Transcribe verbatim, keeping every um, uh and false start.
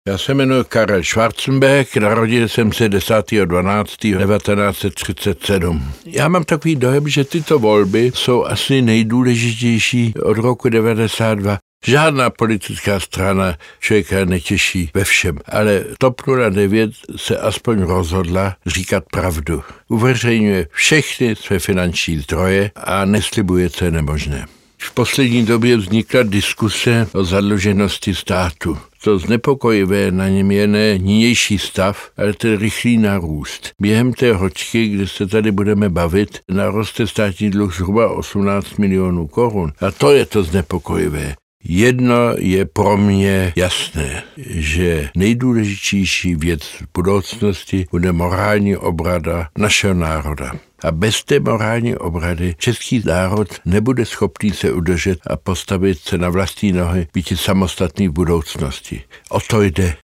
Já se jmenuji Karel Schwarzenberg, narodil jsem se desátého dvanáctého devatenáct set třicet sedm. Já mám takový dojem, že tyto volby jsou asi nejdůležitější od roku devadesát dva. Žádná politická strana člověka netěší ve všem, ale TOP nula devět se aspoň rozhodla říkat pravdu. Uveřejňuje všechny své finanční zdroje a neslibuje, co je nemožné. V poslední době vznikla diskuse o zadluženosti státu. To znepokojivé na něm je ne nynější stav, ale ten rychlý nárůst. Během té hoďky, kde se tady budeme bavit, naroste státní dluh zhruba osmnáct milionů korun. A to je to znepokojivé. Jedno je pro mě jasné, že nejdůležitější věc v budoucnosti bude morální obrada našeho národa. A bez té morální obrady český národ nebude schopný se udržet a postavit se na vlastní nohy, být samostatný v budoucnosti. O to jde.